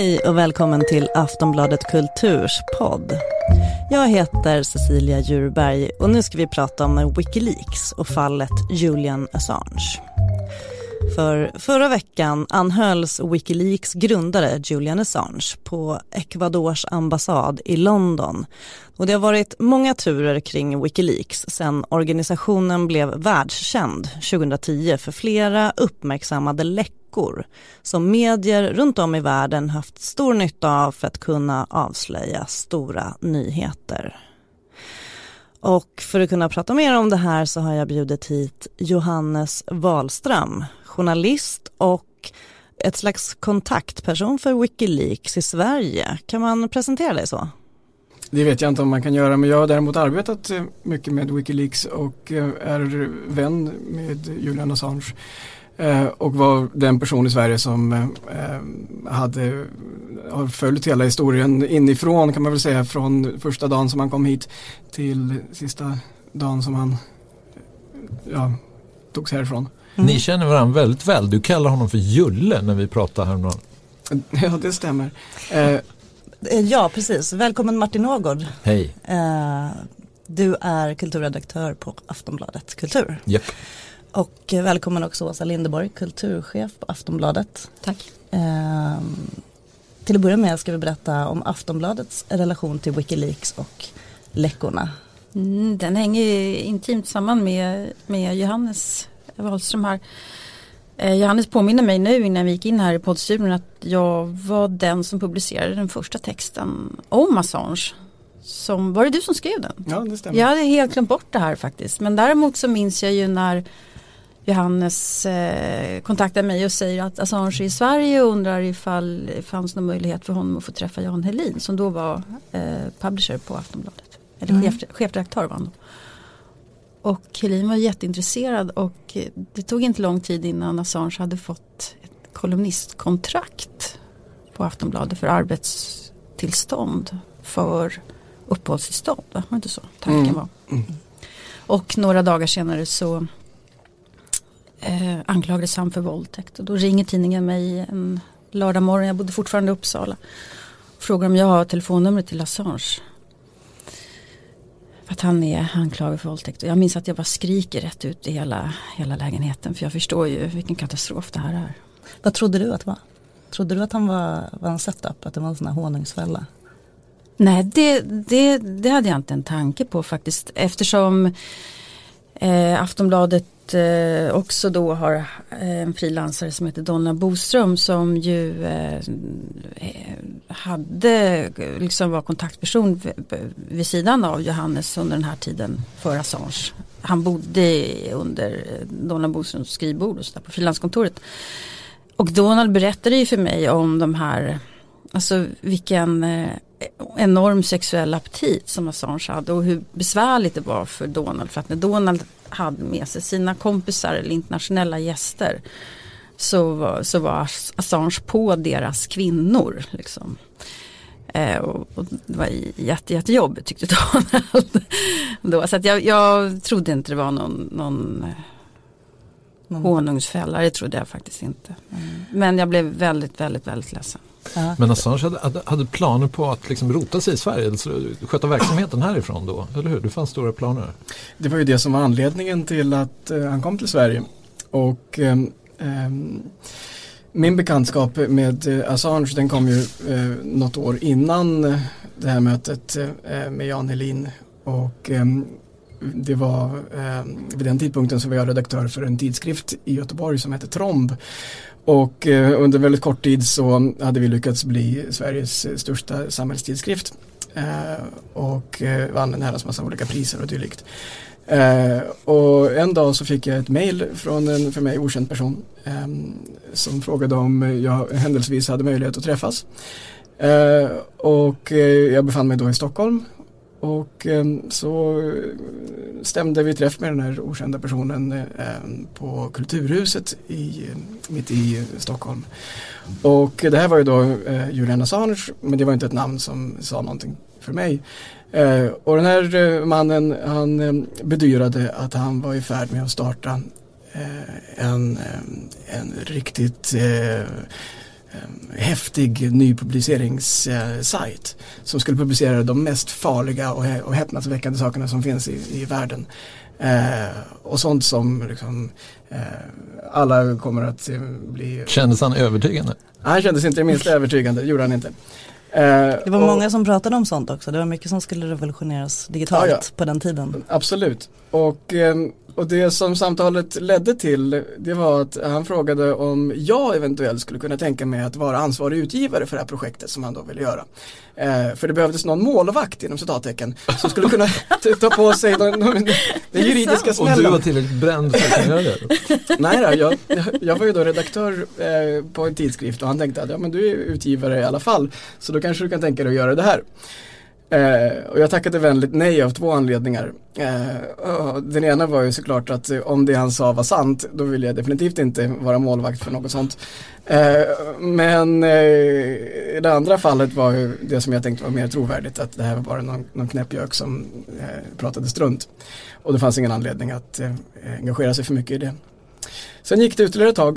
Hej och välkommen till Aftonbladet Kulturs podd. Jag heter Cecilia Djurberg och nu ska vi prata om Wikileaks och fallet Julian Assange. För förra veckan anhölls Wikileaks grundare Julian Assange på Ecuadors ambassad i London. Och det har varit många turer kring Wikileaks sedan organisationen blev världskänd 2010 för flera uppmärksammade läckor som medier runt om i världen haft stor nytta av för att kunna avslöja stora nyheter. Och för att kunna prata mer om det här så har jag bjudit hit Johannes Wahlström, journalist och ett slags kontaktperson för Wikileaks i Sverige. Kan man presentera dig så? Det vet jag inte om man kan göra, men jag har däremot arbetat mycket med Wikileaks och är vän med Julian Assange. Och var den person i Sverige som har följt hela historien inifrån, kan man väl säga, från första dagen som han kom hit till sista dagen som han togs härifrån. Ni känner varandra väldigt väl. Du kallar honom för Julle när vi pratar här. Ja, det stämmer. Ja, precis. Välkommen Martin Ågård. Hej. Du är kulturredaktör på Aftonbladet Kultur. Japp. Och välkommen också Åsa Linderborg, kulturchef på Aftonbladet. Tack. Till att börja med ska vi berätta om Aftonbladets relation till Wikileaks och läckorna. Den hänger intimt samman med Johannes Wahlström här. Johannes påminner mig nu innan vi gick in här i poddstudion att jag var den som publicerade den första texten om Assange. Var det du som skrev den? Ja, det stämmer. Jag hade helt glömt bort det här faktiskt. Men däremot så minns jag ju när Johannes kontaktar mig och säger att Assange är i Sverige och undrar ifall det fanns någon möjlighet för honom att få träffa Jan Helin som då var publisher på Aftonbladet. Eller chefredaktör var han då. Och Helin var jätteintresserad och det tog inte lång tid innan Assange hade fått ett kolumnistkontrakt på Aftonbladet för arbetstillstånd för uppehållstillstånd. Var det inte så tanken var? Och några dagar senare så anklagades han för våldtäkt. Och då ringer tidningen mig en lördag morgon. Jag bodde fortfarande i Uppsala. Och frågar om jag har telefonnumret till Assange. För att han är anklagad för våldtäkt. Och jag minns att jag bara skriker rätt ut i hela lägenheten. För jag förstår ju vilken katastrof det här är. Vad trodde du att det var? Trodde du att han var en setup? Att det var en sån här honungsfälla? Nej, det hade jag inte en tanke på faktiskt. Eftersom Aftonbladet också då har en frilansare som heter Donna Boström som ju var kontaktperson vid sidan av Johannes under den här tiden för Assange. Han bodde under Donna Boströms skrivbord och så där på frilanskontoret. Och Donald berättade ju för mig om de här, alltså vilken enorm sexuell aptit som Assange hade och hur besvärligt det var för Donald. För att när Donald hade med sig sina kompisar eller internationella gäster så var Assange på deras kvinnor liksom. Och det var jättejobbigt tyckte Donald då. Så att jag trodde inte det var någon honungsfälla, det trodde jag faktiskt inte. Men jag blev väldigt, väldigt, väldigt ledsen. Men Assange hade planer på att liksom rota sig i Sverige, alltså sköta verksamheten härifrån då, eller hur? Det fanns stora planer. Det var ju det som var anledningen till att han kom till Sverige. Och min bekantskap med Assange, den kom ju något år innan det här mötet med Jan Helin. Och det var vid den tidpunkten så var jag redaktör för en tidskrift i Göteborg som heter Tromb. Och under väldigt kort tid så hade vi lyckats bli Sveriges största samhällstidskrift och vann en herrans massa olika priser och dylikt. Och en dag så fick jag ett mejl från en för mig okänd person som frågade om jag händelsevis hade möjlighet att träffas. Och jag befann mig då i Stockholm. Och så stämde vi träff med den här okända personen på Kulturhuset mitt i Stockholm. Och det här var ju då Julian Assange, men det var inte ett namn som sa någonting för mig. Och den här mannen, han bedyrade att han var i färd med att starta en riktigt häftig nypubliceringssajt som skulle publicera de mest farliga och häpnadsväckande sakerna som finns i världen. Och sånt som liksom, alla kommer att bli... Kändes han övertygande? Han kändes inte det minsta övertygande, det gjorde han inte. Det var många som pratade om sånt också. Det var mycket som skulle revolutioneras digitalt på den tiden. Absolut. Och det som samtalet ledde till, det var att han frågade om jag eventuellt skulle kunna tänka mig att vara ansvarig utgivare för det här projektet som han då ville göra. För det behövdes någon målvakt inom citattecken som skulle kunna ta på sig den juridiska smällen. Och du var tillräckligt bränd för att göra det? Nej då, jag var ju då redaktör på en tidskrift och han tänkte att men du är utgivare i alla fall, så då kanske du kan tänka dig att göra det här. Och jag tackade vänligt nej av 2 anledningar. Den ena var ju såklart att om det han sa var sant, då ville jag definitivt inte vara målvakt för något sånt. Men det andra fallet var ju det som jag tänkte var mer trovärdigt, att det här var bara någon knäppjök som pratade strunt. Och det fanns ingen anledning att engagera sig för mycket i det. Sen gick det ytterligare ett tag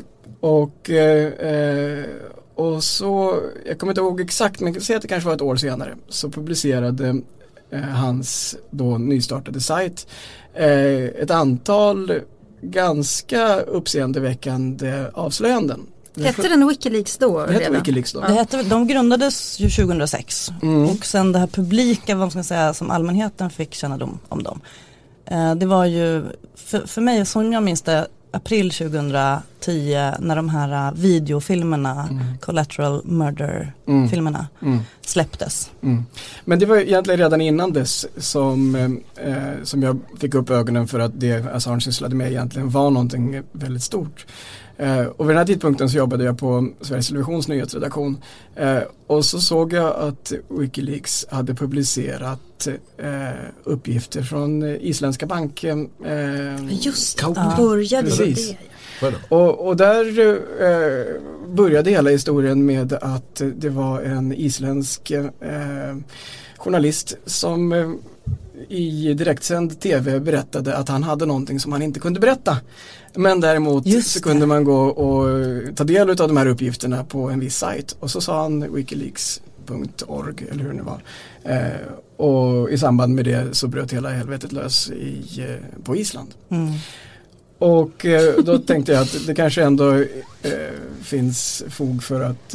och så, jag kommer inte ihåg exakt, men jag kan säga att det kanske var ett år senare, så publicerade hans då nystartade sajt ett antal ganska uppseendeväckande avslöjanden. Hette den Wikileaks då? Det hette Wikileaks då. De grundades ju 2006 och sen det här publika, vad man ska säga, som allmänheten fick kännedom om dem. Det var ju, för mig som jag minns det, april 2010 när de här videofilmerna, Collateral Murder-filmerna släpptes. Men det var egentligen redan innan dess som jag fick upp ögonen för att det Assange sysslade med egentligen var någonting väldigt stort. Och vid den här tidpunkten så jobbade jag på Sveriges Televisions nyhetsredaktion och så såg jag att Wikileaks hade publicerat uppgifter från isländska banken. Just det, började det. Och där började hela historien med att det var en isländsk journalist som i direktsänd tv berättade att han hade någonting som han inte kunde berätta. Men däremot så kunde man gå och ta del av de här uppgifterna på en viss sajt. Och så sa han wikileaks.org eller hur det var. Och i samband med det så bröt hela helvetet lös på Island. Och då tänkte jag att det kanske ändå finns fog för att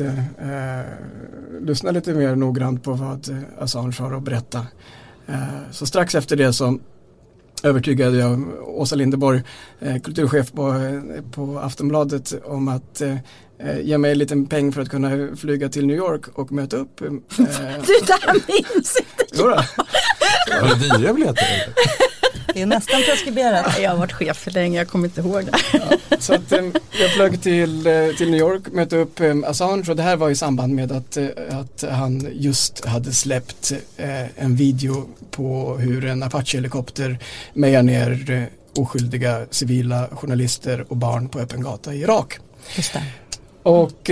lyssna lite mer noggrant på vad Assange har att berätta. Så strax efter det så övertygade jag Åsa Linderborg, kulturchef på Aftonbladet, om att ge mig en liten peng för att kunna flyga till New York och möta upp. Du, där minns inte jag. Var det dyra biljetter? Det är nästan preskriberat. Jag har varit chef för länge, jag kommer inte ihåg det. Ja, så att jag flög till New York, mötte upp Assange, och det här var i samband med att han just hade släppt en video på hur en Apache-helikopter mejar ner oskyldiga civila journalister och barn på öppen gata i Irak. Just det. Och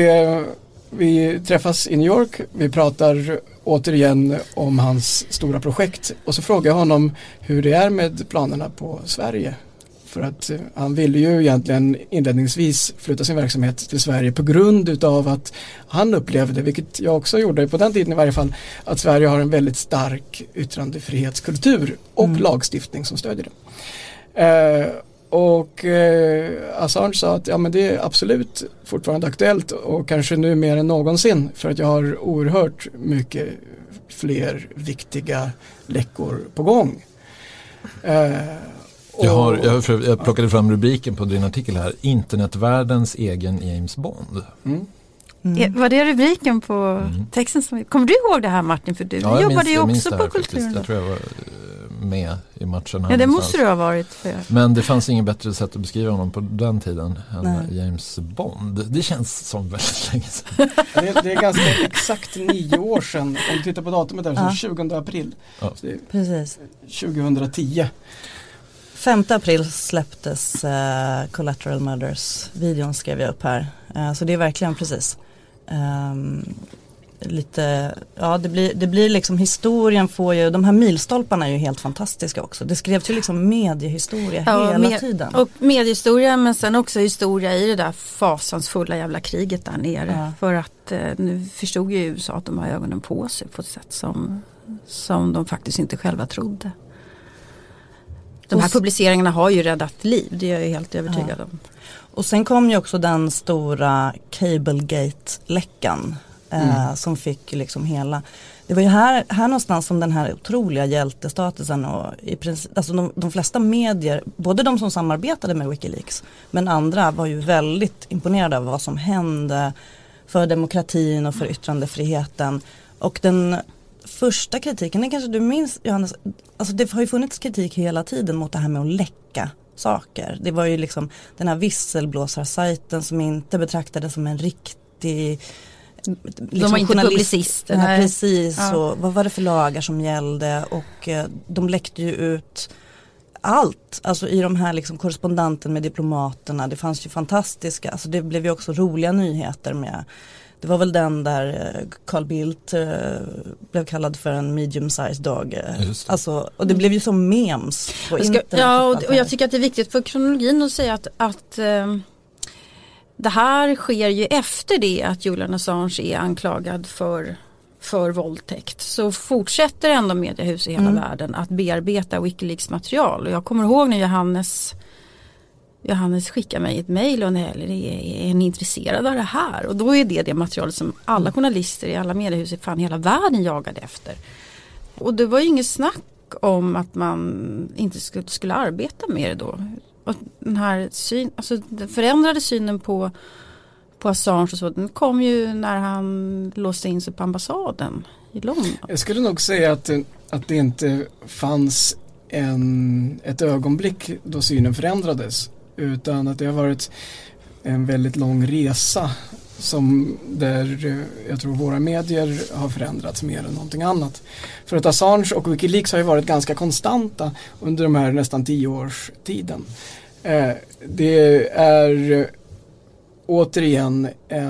vi träffas i New York, vi pratar återigen om hans stora projekt och så frågar jag honom hur det är med planerna på Sverige. För att han ville ju egentligen inledningsvis flytta sin verksamhet till Sverige på grund utav att han upplevde, vilket jag också gjorde på den tiden i varje fall, att Sverige har en väldigt stark yttrandefrihetskultur och lagstiftning som stödjer det. Och Assange sa att ja, men det är absolut fortfarande aktuellt och kanske nu mer än någonsin, för att jag har oerhört mycket fler viktiga läckor på gång. Jag plockade fram rubriken på din artikel här: Internetvärldens egen James Bond. Var det rubriken på texten? Kommer du ihåg det här, Martin? För du jobbade ju också på kulturen. Jag tror jag var med i matchen. Ja, det måste du ha varit. Men det fanns ingen bättre sätt att beskriva honom på den tiden än James Bond. Det känns som väldigt länge sedan. Det är ganska exakt 9 år sedan. Om du tittar på datumet där, så 20 april. Ja. Precis. 2010. 5 april släpptes Collateral Murders. Videon skrev jag upp här. Så det är verkligen precis. lite, ja det blir liksom, historien får ju, de här milstolparna är ju helt fantastiska också. Det skrevs ju liksom mediehistoria hela tiden. Och mediehistoria, men sen också historia i det där fasansfulla jävla kriget där nere. Ja. För att nu förstod ju USA att de har ögonen på sig på ett sätt som de faktiskt inte själva trodde. De här publiceringarna har ju räddat liv, det är jag ju helt övertygad om. Och sen kom ju också den stora Cablegate-läckan som fick liksom hela... Det var ju här någonstans som den här otroliga hjältestatusen och i princip, alltså de flesta medier, både de som samarbetade med Wikileaks men andra var ju väldigt imponerade av vad som hände för demokratin och för yttrandefriheten. Och den första kritiken, det kanske du minns, Johannes, alltså det har ju funnits kritik hela tiden mot det här med att läcka saker. Det var ju liksom den här visselblåsarsajten som inte betraktades som en riktig... Liksom de var inte publicister. Nej, precis, ja. Och vad var det för lagar som gällde, och de läckte ju ut allt, alltså i de här liksom korrespondanten med diplomaterna. Det fanns ju fantastiska, alltså det blev ju också roliga nyheter med. Det var väl den där Carl Bildt blev kallad för en medium-sized dog. Alltså, och det blev ju som memes på internet. Ja, och jag tycker att det är viktigt för kronologin att säga att det här sker ju efter det att Julian Assange är anklagad för våldtäkt. Så fortsätter ändå mediehus i hela världen att bearbeta Wikileaks material. Och jag kommer ihåg när Johannes skickar mig ett mejl och är ni intresserad av det här? Och då är det material som alla journalister i alla mediehus i fan hela världen jagade efter. Och det var ju inget snack om att man inte skulle arbeta med det då. Och den här den förändrade synen på Assange och så, den kom ju när han låste in sig på ambassaden i London. Jag skulle nog säga att det inte fanns ett ögonblick då synen förändrades, utan att det har varit en väldigt lång resa där jag tror våra medier har förändrats mer än någonting annat. För att Assange och Wikileaks har ju varit ganska konstanta under de här nästan 10 års tiden. Det är återigen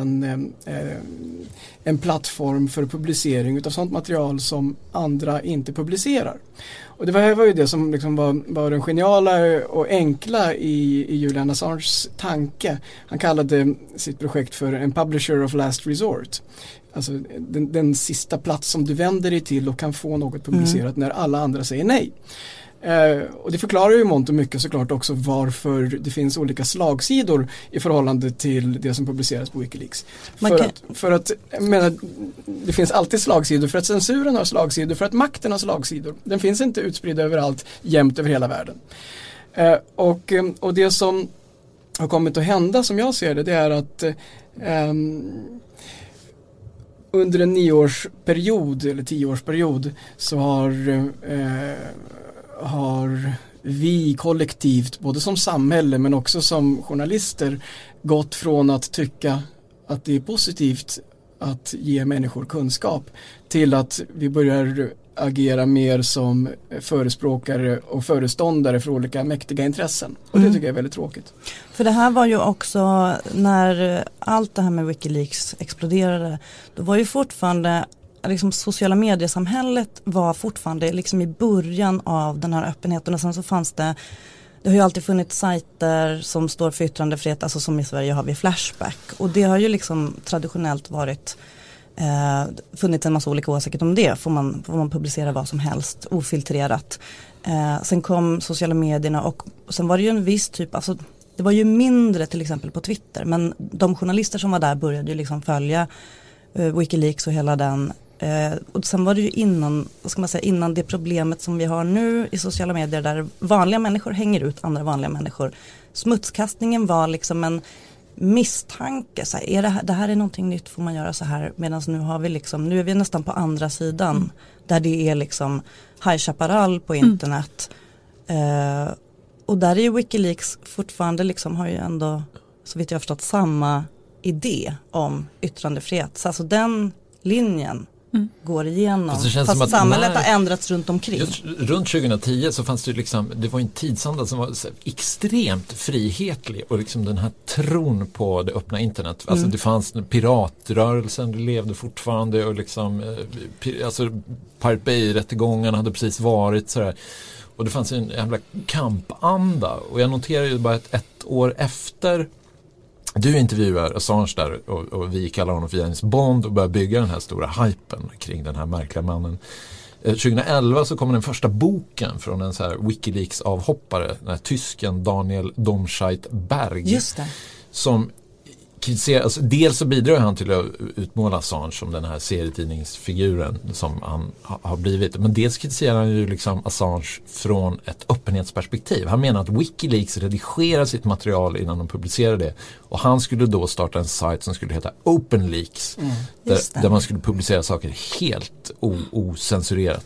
en plattform för publicering utav sånt material som andra inte publicerar. Och det var ju det som liksom var den geniala och enkla i Julian Assanges tanke. Han kallade sitt projekt för en publisher of last resort. Alltså den sista plats som du vänder dig till och kan få något publicerat när alla andra säger nej. Och det förklarar ju mångt och mycket såklart också varför det finns olika slagsidor i förhållande till det som publiceras på Wikileaks. För att jag menar, det finns alltid slagsidor för att censuren har slagsidor, för att makten har slagsidor. Den finns inte utspridd överallt, jämt över hela världen. Och det som har kommit att hända, som jag ser det är att under en 9-årsperiod eller 10-årsperiod så har vi kollektivt, både som samhälle men också som journalister, gått från att tycka att det är positivt att ge människor kunskap till att vi börjar agera mer som förespråkare och föreståndare för olika mäktiga intressen. Och det tycker jag är väldigt tråkigt. För det här var ju också, när allt det här med Wikileaks exploderade, då var ju fortfarande liksom sociala mediesamhället var fortfarande liksom i början av den här öppenheten, och sen så fanns det har ju alltid funnits sajter som står för yttrandefrihet, alltså som i Sverige har vi Flashback, och det har ju liksom traditionellt varit funnits en massa olika åsikter om det. Får man publicera vad som helst ofiltrerat. Sen kom sociala medierna, och sen var det ju en viss typ, alltså det var ju mindre till exempel på Twitter, men de journalister som var där började ju liksom följa Wikileaks och hela den. Och sen var det ju innan det problemet som vi har nu i sociala medier, där vanliga människor hänger ut andra vanliga människor. Smutskastningen var liksom en misstanke, så här, det här är någonting nytt, får man göra så här, medan nu är vi nästan på andra sidan där det är liksom High Chaparral på internet. Och där är ju Wikileaks fortfarande liksom, har ju ändå, så vitt jag har förstått, samma idé om yttrandefrihet. Så alltså den linjen går igenom. Fast samhället har ändrats runt omkring. Just runt 2010 så fanns det liksom, det var en tidsanda som var extremt frihetlig och liksom den här tron på det öppna internet. Alltså det fanns piratrörelsen, det levde fortfarande och liksom alltså Pirate Bay-rättegångarna hade precis varit sådär. Och det fanns en jävla kampanda. Och jag noterar ju bara ett år efter du intervjuar Assange där och vi kallar honom för James Bond och börjar bygga den här stora hypen kring den här märkliga mannen. 2011 så kommer den första boken från en så här Wikileaks-avhoppare, den här tysken Daniel Domscheit-Berg. Just det. Som kritiserar, alltså dels så bidrar han till att utmåla Assange som den här serietidningsfiguren som han har blivit. Men dels kritiserar han ju liksom Assange från ett öppenhetsperspektiv. Han menar att Wikileaks redigerar sitt material innan de publicerar det. Och han skulle då starta en sajt som skulle heta OpenLeaks. Där man skulle publicera saker helt ocensurerat.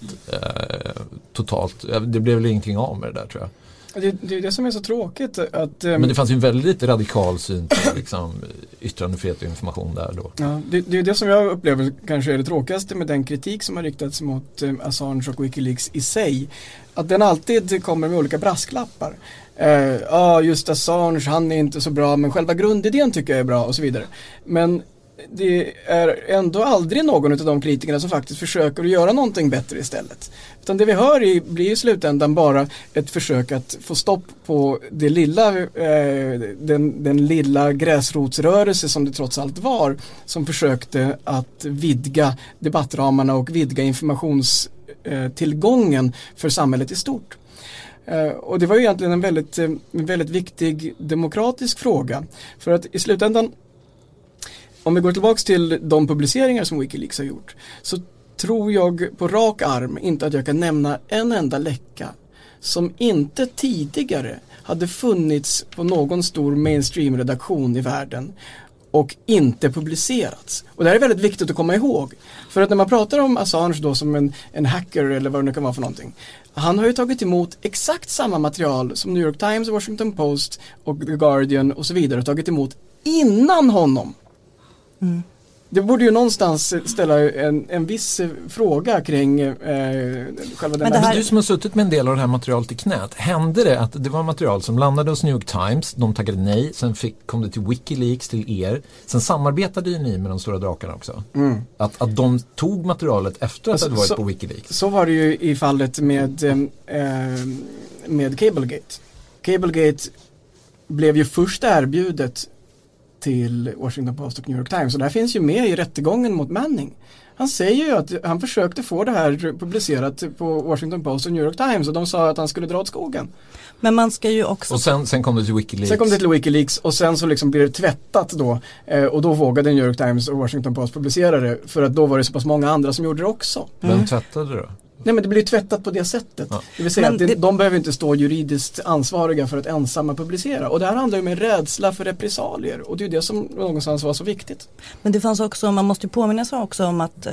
Totalt. Det blev väl ingenting av med det där, tror jag. Det är det som är så tråkigt. Men det fanns ju en väldigt radikal syn på liksom, yttrandefrihet och information där då. Ja, det är det som jag upplever kanske är det tråkigaste med den kritik som har riktats mot Assange och Wikileaks i sig. Att den alltid kommer med olika brasklappar. Just Assange, han är inte så bra, men själva grundidén tycker jag är bra och så vidare. Men det är ändå aldrig någon av de kritikerna som faktiskt försöker att göra någonting bättre istället. Utan det vi hör blir i slutändan bara ett försök att få stopp på det lilla, den lilla gräsrotsrörelse som det trots allt var, som försökte att vidga debattramarna och vidga informationstillgången för samhället i stort. Och det var ju egentligen en väldigt viktig demokratisk fråga. För att i slutändan, om vi går tillbaka till de publiceringar som Wikileaks har gjort, så tror jag på rak arm inte att jag kan nämna en enda läcka som inte tidigare hade funnits på någon stor mainstream-redaktion i världen och inte publicerats. Och det här är väldigt viktigt att komma ihåg. För att när man pratar om Assange då som en hacker eller vad det nu kan vara för någonting, han har ju tagit emot exakt samma material som New York Times, Washington Post och The Guardian och så vidare har tagit emot innan honom. Det borde ju någonstans ställa en viss fråga kring själva den. Men du som har suttit med en del av det här materialet i knät, hände det att det var material som landade hos New York Times, de taggade nej, sen kom det till Wikileaks, till er, sen samarbetade ju ni med de stora drakarna också. Att de tog materialet efter att det hade varit på Wikileaks. Så var det ju i fallet med Cablegate. Cablegate blev ju först erbjudet till Washington Post och New York Times. Och det här finns ju med i rättegången mot Manning. Han säger ju att han försökte få det här publicerat på Washington Post och New York Times och de sa att han skulle dra åt skogen. Men man ska ju också... Och sen kom det till Wikileaks. Sen kom det till Wikileaks och sen så liksom blir det tvättat då. Och då vågade New York Times och Washington Post publicera det för att då var det så pass många andra som gjorde det också. Vem tvättade det då? Nej, men det blir tvättat på det sättet. Ja. Det vill säga att de behöver inte stå juridiskt ansvariga för att ensamma publicera. Och det här handlar ju om en rädsla för repressalier. Och det är ju det som någonstans var så viktigt. Men det fanns också, man måste ju påminna sig också om att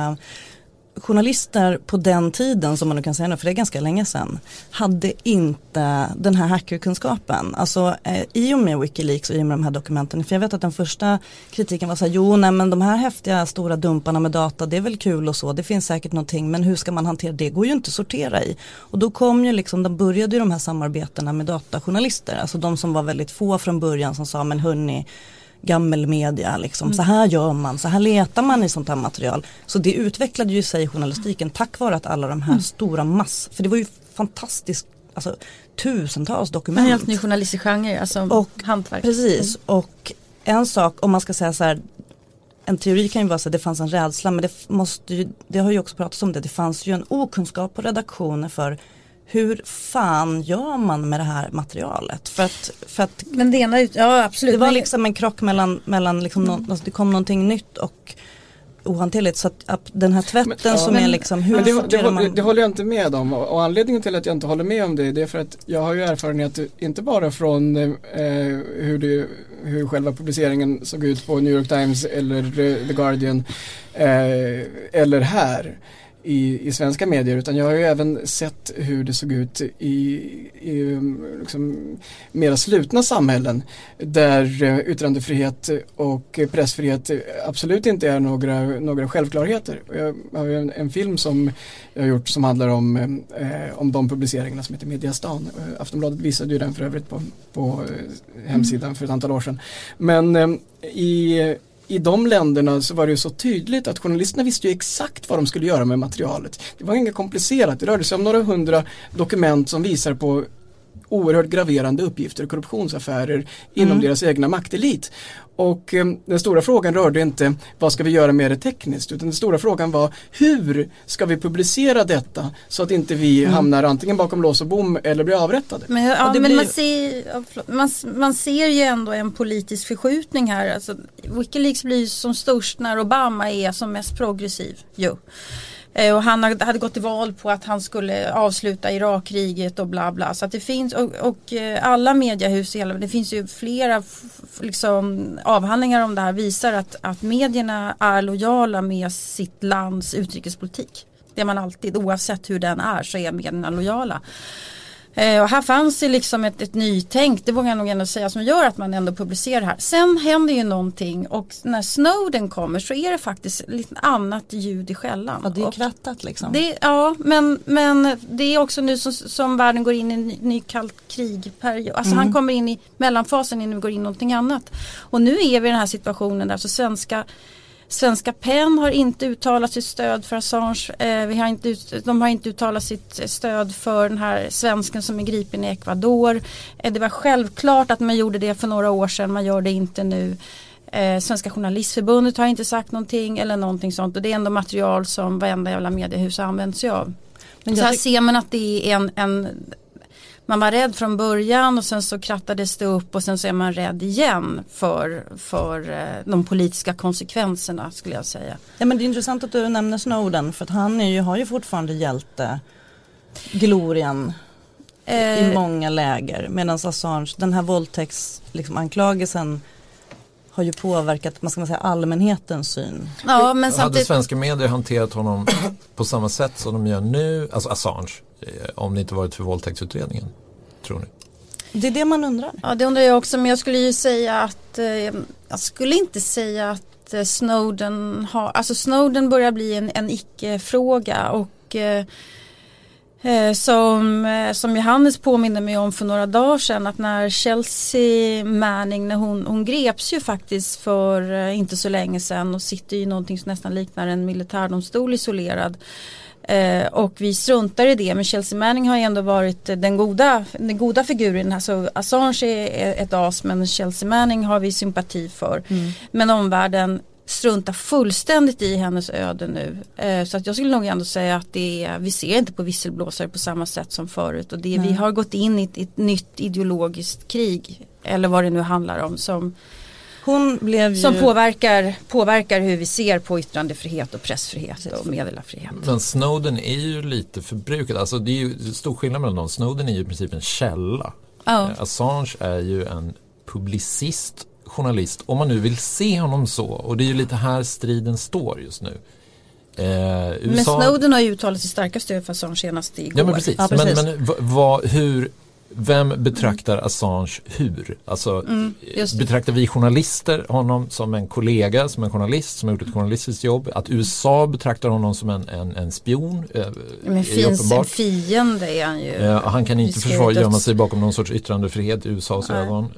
journalister på den tiden, som man nu kan säga nu, för det är ganska länge sedan, hade inte den här hackerkunskapen. Alltså i och med Wikileaks och i och med de här dokumenten, för jag vet att den första kritiken var så här, men de här häftiga stora dumparna med data, det är väl kul och så, det finns säkert någonting, men hur ska man hantera det? Det går ju inte att sortera i. Och då kom ju liksom, de började ju de här samarbetena med datajournalister, alltså de som var väldigt få från början som sa, men hörni, gammelmedia liksom. Så här gör man, så här letar man i sånt här material. Så det utvecklade ju sig i journalistiken tack vare att alla de här stora för det var ju fantastiskt, alltså tusentals dokument. En helt ny journalistisk genre, alltså och hantverk. Precis, och en sak, om man ska säga så här, en teori kan ju vara så att det fanns en rädsla, men det har ju också pratats om det fanns ju en okunskap på redaktioner för hur fan gör man med det här materialet? För att men det ena, ja absolut. Det var liksom en krock mellan liksom alltså det kom någonting nytt och ohanterligt, så att den här tvätten som är liksom hur det håller jag inte med om, och anledningen till att jag inte håller med om det är för att jag har ju erfarenhet inte bara från hur själva publiceringen såg ut på New York Times eller The Guardian eller här. i svenska medier, utan jag har ju även sett hur det såg ut i liksom mera slutna samhällen där yttrandefrihet och pressfrihet absolut inte är några självklarheter. Jag har ju en film som jag har gjort som handlar om de publiceringarna som heter Mediastan. Aftonbladet visade ju den för övrigt på hemsidan för ett antal år sedan. Men i de länderna så var det ju så tydligt att journalisterna visste ju exakt vad de skulle göra med materialet. Det var inget komplicerat. Det rörde sig om några 100 dokument som visar på oerhört graverande uppgifter och korruptionsaffärer inom deras egna maktelit. Och den stora frågan rörde inte vad ska vi göra med det tekniskt, utan den stora frågan var hur ska vi publicera detta så att inte vi hamnar antingen bakom lås och bom eller blir avrättade. Men man ser ju ändå en politisk förskjutning här. Alltså, WikiLeaks blir som störst när Obama är som mest progressiv. Jo. Och han hade gått till val på att han skulle avsluta Irakkriget och bla bla. Så att det finns, och alla mediehus, det finns ju flera liksom, avhandlingar om det här, visar att medierna är lojala med sitt lands utrikespolitik. Det är man alltid, oavsett hur den är, så är medierna lojala. Och här fanns det liksom ett nytänk, det vågar jag nog ändå säga, som gör att man ändå publicerar här. Sen händer ju någonting, och när Snowden kommer så är det faktiskt lite annat ljud i skällan. Ja, det är krattat liksom. Men det är också nu som världen går in i en ny kallt krigperiod. Alltså han kommer in i mellanfasen innan vi går in i någonting annat. Och nu är vi i den här situationen där så Svenska PEN har inte uttalat sitt stöd för Assange. De har inte uttalat sitt stöd för den här svensken som är gripen i Ecuador. Det var självklart att man gjorde det för några år sedan. Man gör det inte nu. Svenska journalistförbundet har inte sagt någonting eller någonting sånt. Och det är ändå material som varenda jävla mediehus har använt sig av. Men så här ser man att det är man var rädd från början och sen så krattades det upp och sen så är man rädd igen för de politiska konsekvenserna, skulle jag säga. Ja, men det är intressant att du nämner Snowden, för att han har ju fortfarande hjälteglorian i många läger, medan Assange, den här våldtäktsanklagelsen har ju påverkat, man ska säga, allmänhetens syn. Ja, men hade svenska medier hanterat honom på samma sätt som de gör nu, alltså Assange, om det inte varit för våldtäktsutredningen, tror ni? Det är det man undrar. Ja, det undrar jag också, men jag skulle ju säga att jag skulle inte säga att Snowden börjar bli en icke-fråga, och som Johannes påminner mig om för några dagar sedan, att när Chelsea Manning, när hon greps ju faktiskt för inte så länge sedan och sitter i någonting som nästan liknar en militärdomstol isolerad. Och vi struntar i det, men Chelsea Manning har ju ändå varit den goda figuren. Alltså Assange är ett as, men Chelsea Manning har vi sympati för. Men omvärlden struntar fullständigt i hennes öde nu. Så att jag skulle nog ändå säga att vi ser inte på visselblåsare på samma sätt som förut. Och vi har gått in i ett nytt ideologiskt krig, eller vad det nu handlar om, som påverkar hur vi ser på yttrandefrihet och pressfrihet och meddelarfrihet. Men Snowden är ju lite förbrukad. Alltså det är ju stor skillnad mellan dem. Snowden är ju i princip en källa. Assange är ju en publicist, journalist, om man nu vill se honom så. Och det är ju lite här striden står just nu. Men Snowden har ju uttalat sitt starka stöd för Assange senast igår. Ja, men precis. Men vem betraktar Assange hur? Alltså, betraktar vi journalister honom som en kollega, som en journalist som har gjort ett journalistiskt jobb? Att USA betraktar honom som en spion? Men finns en fiende är han ju. Han kan inte gömma sig bakom någon sorts yttrandefrihet i USAs ögon.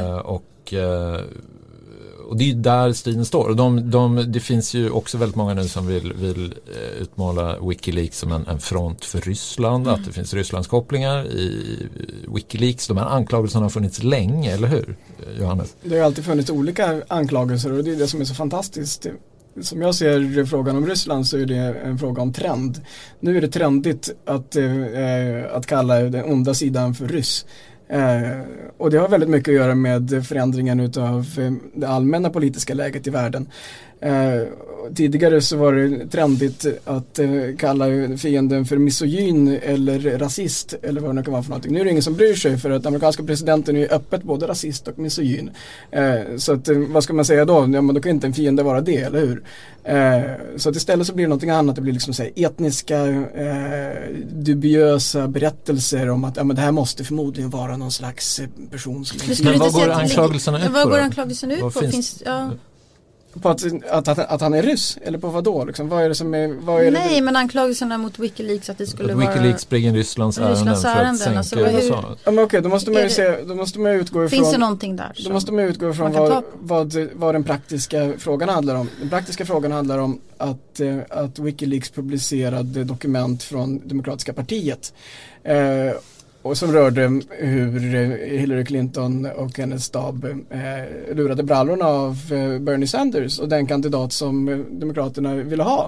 Och det är där striden står. Och det finns ju också väldigt många nu som vill utmåla WikiLeaks som en front för Ryssland. Att det finns Rysslands kopplingar i WikiLeaks. De här anklagelserna har funnits länge, eller hur, Johannes? Det har alltid funnits olika anklagelser, och det är det som är så fantastiskt. Som jag ser frågan om Ryssland så är det en fråga om trend. Nu är det trendigt att kalla den onda sidan för ryss. Och det har väldigt mycket att göra med förändringen utav det allmänna politiska läget i världen. Tidigare så var det trendigt att kalla fienden för misogyn eller rasist eller vad det kan vara för någonting. Nu är det ingen som bryr sig för att amerikanska presidenten är öppet både rasist och misogyn. Så att, vad ska man säga då? Ja, men då kan inte en fiende vara det, eller hur? Så att istället så blir det någonting annat. Det blir liksom så här, etniska, dubiösa berättelser om att men det här måste förmodligen vara någon slags person som... Men vad går anklagelserna ut på? Vad går anklagelserna ut på? På att han är ryss? Eller på vad då? Liksom, vad är det som är... Nej, men anklagelserna mot Wikileaks att det skulle vara... Wikileaks springer in Rysslands ärenden för att sänka USA. Ja, men okej, då måste man utgå ifrån... Finns det någonting där? Då måste man utgå ifrån vad den praktiska frågan handlar om. Den praktiska frågan handlar om att Wikileaks publicerade dokument från Demokratiska partiet. Och som rörde hur Hillary Clinton och hennes stab lurade brallorna av Bernie Sanders och den kandidat som Demokraterna ville ha.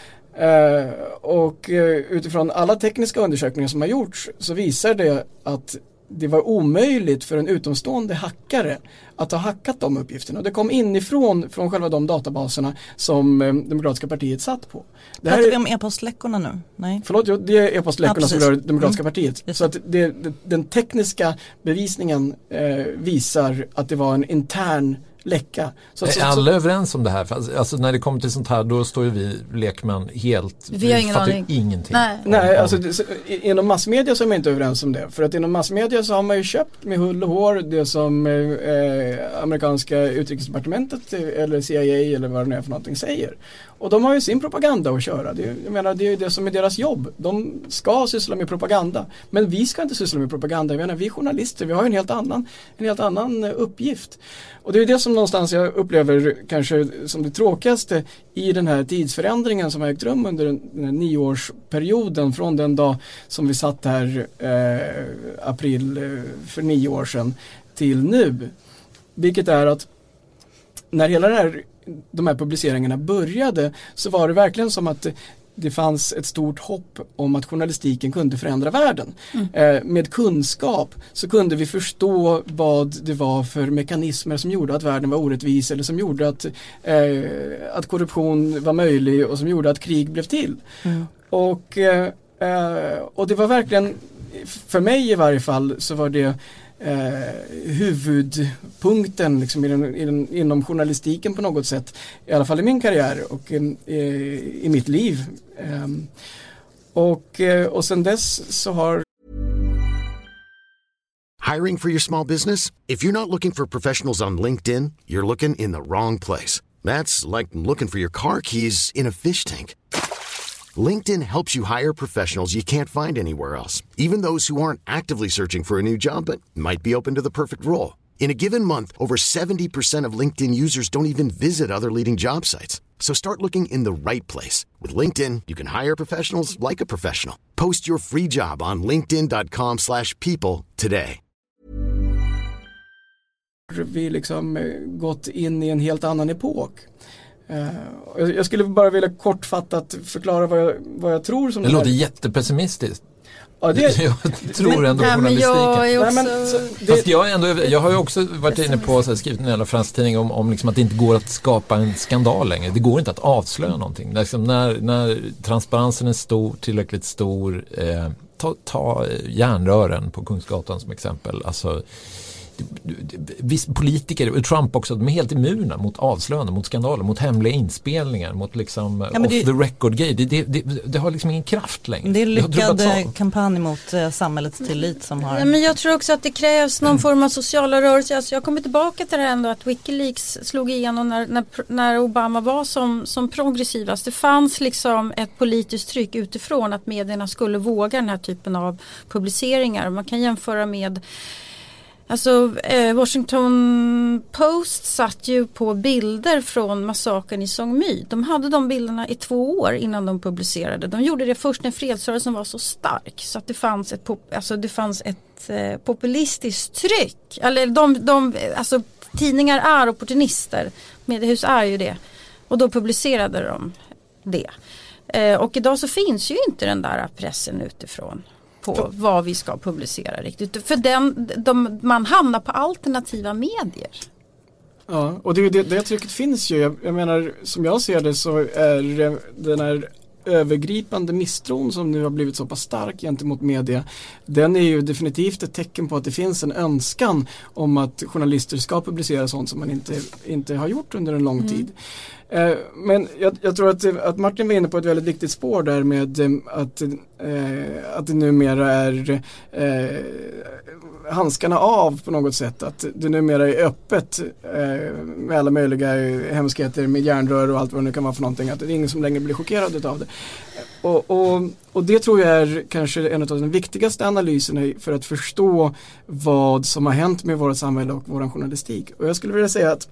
Och utifrån alla tekniska undersökningar som har gjorts så visar det att det var omöjligt för en utomstående hackare att ha hackat de uppgifterna. Och det kom inifrån från själva de databaserna som Demokratiska partiet satt på. Pratar vi om e-postläckorna nu? Nej. Förlåt, det är e-postläckorna som rör Demokratiska partiet. Så att den tekniska bevisningen visar att det var en intern läcka. Är alla överens om det här? Alltså när det kommer till sånt här, då står ju vi lekmän helt... Vi har ingen aning. Ingenting. Nej, alltså inom massmedia så är man inte överens om det. För att inom massmedia så har man ju köpt med hull och hår det som amerikanska utrikesdepartementet eller CIA eller vad det nu är för någonting säger. Och de har ju sin propaganda att köra. Det är ju det som är deras jobb. De ska syssla med propaganda. Men vi ska inte syssla med propaganda. Vi är journalister. Vi har en helt annan uppgift. Och det är det som någonstans jag upplever kanske som det tråkigaste i den här tidsförändringen som har ägt rum under den 9-årsperioden från den dag som vi satt här april för 9 år sedan till nu. Vilket är att när hela de här publiceringarna började så var det verkligen som att det fanns ett stort hopp om att journalistiken kunde förändra världen. Med kunskap så kunde vi förstå vad det var för mekanismer som gjorde att världen var orättvis eller som gjorde att korruption var möjlig och som gjorde att krig blev till. Och det var verkligen, för mig i varje fall, så var det huvudpunkten liksom inom journalistiken på något sätt, i alla fall i min karriär och i mitt liv. Och sen dess så har... Hiring for your small business? If you're not looking for professionals on LinkedIn, you're looking in the wrong place. That's like looking for your car keys in a fish tank. LinkedIn helps you hire professionals you can't find anywhere else, even those who aren't actively searching for a new job but might be open to the perfect role. In a given month, over 70% of LinkedIn users don't even visit other leading job sites. So start looking in the right place. With LinkedIn, you can hire professionals like a professional. Post your free job on linkedin.com/people today. Vi liksom gått in i en helt annan epok. Jag skulle bara vilja kortfattat förklara vad jag tror som det låter jättepessimistiskt. Ja, jag tror ändå journalistiken. Jag har ju också varit inne på så här, skrivit en jävla fransk tidning om liksom att det inte går att skapa en skandal längre. Det går inte att avslöja någonting. Liksom när transparensen är tillräckligt stor, ta järnrören på Kungsgatan som exempel. Alltså vissa politiker, Trump också, de är helt immuna mot avslöjanden, mot skandaler, mot hemliga inspelningar, mot liksom off the record grej. Det har liksom ingen kraft längre. Det är en lyckad kampanj mot samhällets tillit som har... Ja, men jag tror också att det krävs någon form av sociala rörelser. Alltså jag kommer tillbaka till det här ändå att Wikileaks slog igenom när Obama var som progressivast. Det fanns liksom ett politiskt tryck utifrån att medierna skulle våga den här typen av publiceringar. Man kan jämföra med Washington Post satt ju på bilder från massakern i Song My. De hade de bilderna i 2 år innan de publicerade. De gjorde det först när fredsrörelsen var så stark så att det fanns ett populistiskt tryck. Eller tidningar är opportunister. Mediehus är ju det. Och då publicerade de det. Och idag så finns ju inte den där pressen utifrån på vad vi ska publicera riktigt. För man hamnar på alternativa medier. Ja, och det trycket finns ju. Jag menar, som jag ser det så är den här övergripande misstron som nu har blivit så pass stark gentemot media, den är ju definitivt ett tecken på att det finns en önskan om att journalister ska publicera sånt som man inte har gjort under en lång tid. Men jag tror att Martin var inne på ett väldigt viktigt spår där med att det numera är handskarna av på något sätt, att det numera är öppet med alla möjliga hemskheter med järnrör och allt vad det nu kan vara för någonting, att det är ingen som längre blir chockerad av det. Och det tror jag är kanske en av de viktigaste analyserna för att förstå vad som har hänt med vårt samhälle och vår journalistik. Och jag skulle vilja säga att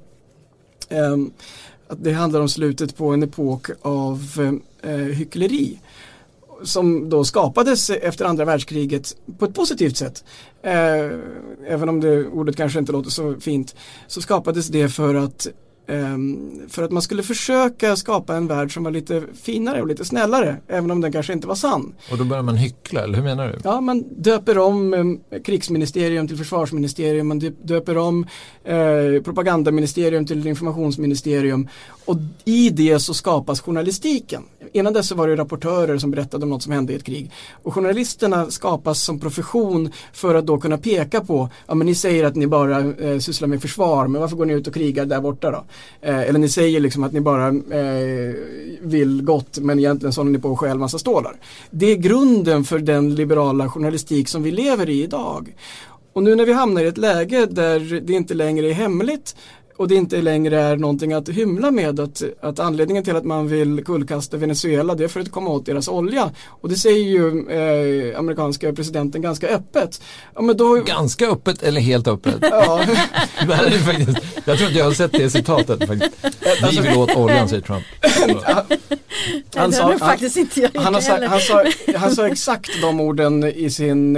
det handlar om slutet på en epok av hyckleri som då skapades efter andra världskriget på ett positivt sätt. Även om det ordet kanske inte låter så fint, så skapades det för att man skulle försöka skapa en värld som var lite finare och lite snällare, även om den kanske inte var sann. Och då börjar man hyckla, eller hur menar du? Ja, man döper om krigsministerium till försvarsministerium, man döper om propagandaministerium till informationsministerium, och i det så skapas journalistiken. Innan dess så var det rapportörer som berättade om något som hände i ett krig. Och journalisterna skapas som profession för att då kunna peka på, ja men ni säger att ni bara sysslar med försvar, men varför går ni ut och krigar där borta då? Eller ni säger liksom att ni bara vill gott, men egentligen så håller ni på att stjäla massa stålar. Det är grunden för den liberala journalistik som vi lever i idag. Och nu när vi hamnar i ett läge där det inte längre är hemligt och det inte längre är någonting att hymla med, att anledningen till att man vill kullkasta Venezuela, det är för att komma åt deras olja. Och det säger ju amerikanska presidenten ganska öppet. Ja, men då... Ganska öppet eller helt öppet? Ja. Jag tror inte jag har sett det citatet faktiskt. Vi vill åt oljan, säger Trump. Han sa exakt de orden i sin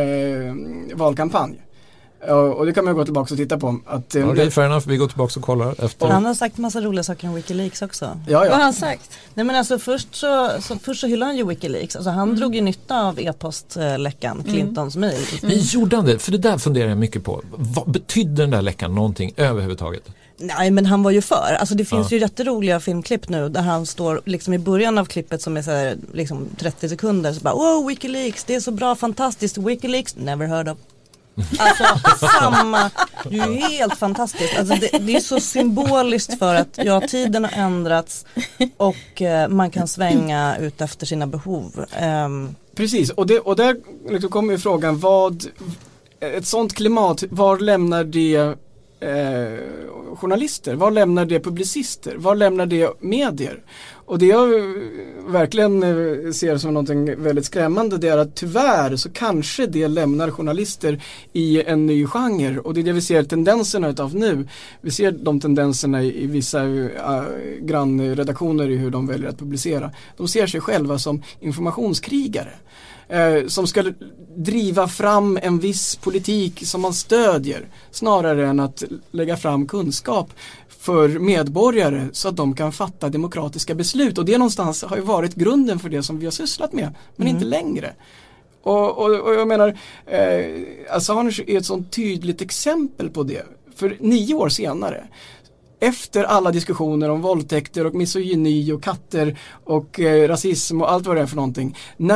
valkampanj. Och det kan man gå tillbaka och titta på. Okej, fair enough. Vi går tillbaka och kollar efter. Han har sagt massa roliga saker om Wikileaks också. Ja. Vad har han sagt? Nej, men alltså först så hyllar han ju Wikileaks. Alltså han drog ju nytta av e-postläckan, Clintons mejl. Men gjorde han det? För det där funderar jag mycket på. Vad betydde den där läckan någonting överhuvudtaget? Nej, men han var ju för. Alltså det finns ju jätteroliga filmklipp nu där han står liksom i början av klippet som är så här, liksom 30 sekunder så bara, wow, Wikileaks, det är så bra, fantastiskt. Wikileaks, never heard of. Alltså samma, det är ju helt fantastiskt. Alltså det är så symboliskt för att tiden har ändrats och man kan svänga ut efter sina behov. Precis, och där liksom kommer ju frågan, ett sånt klimat, var lämnar det journalister, var lämnar det publicister, var lämnar det medier? Och det jag verkligen ser som någonting väldigt skrämmande, det är att tyvärr så kanske det lämnar journalister i en ny genre, och det är det vi ser tendenserna utav nu. Vi ser de tendenserna i vissa grannredaktioner i hur de väljer att publicera. De ser sig själva som informationskrigare. Som ska driva fram en viss politik som man stödjer, snarare än att lägga fram kunskap för medborgare så att de kan fatta demokratiska beslut. Och det någonstans har ju varit grunden för det som vi har sysslat med, men inte längre. Och jag menar, Assange är ett sånt tydligt exempel på det. För 9 år senare, efter alla diskussioner om våldtäkter och misogyni och katter och rasism och allt vad det är för någonting,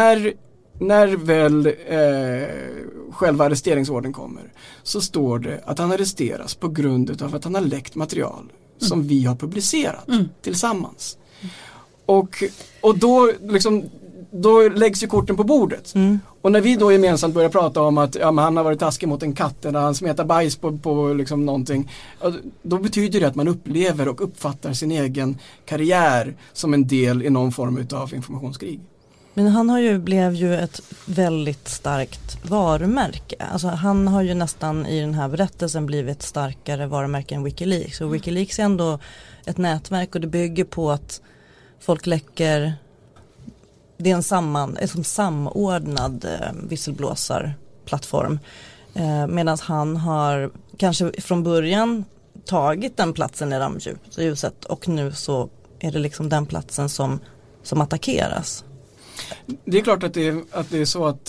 när väl själva arresteringsorden kommer, så står det att han arresteras på grund av att han har läckt material som vi har publicerat tillsammans. Och då liksom, då läggs ju korten på bordet. Och när vi då gemensamt börjar prata om att men han har varit taskig mot en katt eller han smetar bajs på liksom någonting, då betyder det att man upplever och uppfattar sin egen karriär som en del i någon form av informationskrig. Men han blev ju ett väldigt starkt varumärke. Alltså han har ju nästan i den här berättelsen blivit ett starkare varumärke än Wikileaks. Och Wikileaks är ändå ett nätverk och det bygger på att folk läcker. Det är en samordnad visselblåsarplattform. Medan han har kanske från början tagit den platsen i rampljuset och nu så är det liksom den platsen som attackeras. Det är klart att det är så att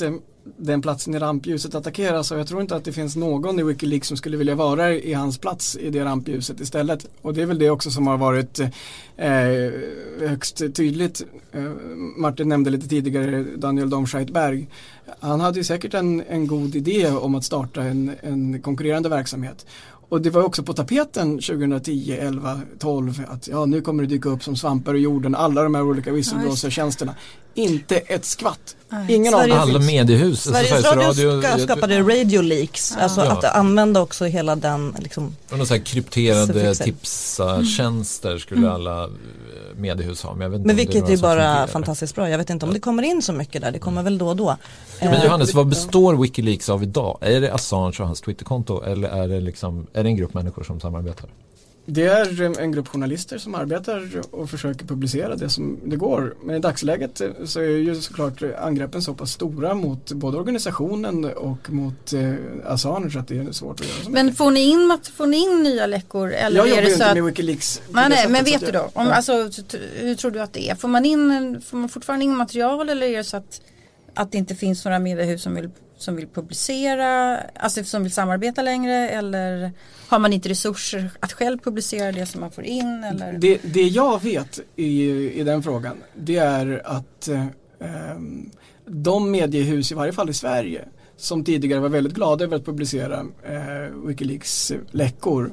den platsen i rampljuset attackeras, och jag tror inte att det finns någon i Wikileaks som skulle vilja vara i hans plats i det rampljuset istället. Och det är väl det också som har varit högst tydligt. Martin nämnde lite tidigare Daniel Domscheit-Berg. Han hade ju säkert en god idé om att starta en konkurrerande verksamhet. Och det var också på tapeten 2010, 11, 12 att nu kommer det dyka upp som svampar i jorden, alla de här olika whistleblower-tjänsterna. Inte ett skvatt. Ingen av alla mediehus. Sveriges Radio skapade Radio Leaks. Alltså att använda också hela den liksom, och någon sån här krypterade tipstjänster skulle alla mediehus ha. Men vilket är bara fantastiskt bra. Jag vet inte om det kommer in så mycket där. Det kommer väl då och då. Men Johannes, vad består Wikileaks av idag? Är det Assange och hans Twitterkonto, eller är det en grupp människor som samarbetar? Det är en grupp journalister som arbetar och försöker publicera det som det går. Men i dagsläget så är ju såklart angreppen så pass stora mot både organisationen och mot Assange att det är svårt att göra. Men får ni in nya läckor? Eller jag är jobbar det ju så inte att... med Wikileaks. Nej, men vet du då? Hur tror du att det är? Får man fortfarande in material, eller är det så att det inte finns några mediehus som vill publicera, alltså som vill samarbeta längre, eller har man inte resurser att själv publicera det som man får in? Eller? Det jag vet i den frågan, det är att de mediehus, i varje fall i Sverige, som tidigare var väldigt glada över att publicera Wikileaks läckor,